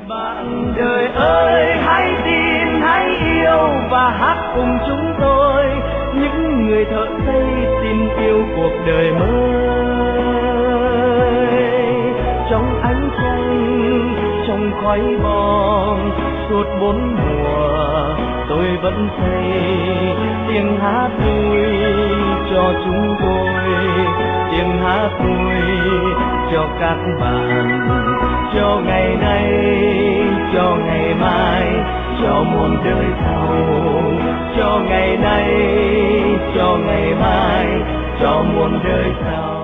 Bạn đời ơi, hãy tin, hãy yêu và hát cùng chúng tôi, những người thợ xây tin yêu cuộc đời mới. Trong ánh trăng, trong khói bom, suốt 4 mùa tôi vẫn xây tiếng hát vui cho chúng tôi, tiếng hát vui cho các bạn, cho ngày nay, cho ngày mai, cho muôn đời sau, cho ngày nay, cho ngày mai, cho muôn đời sau.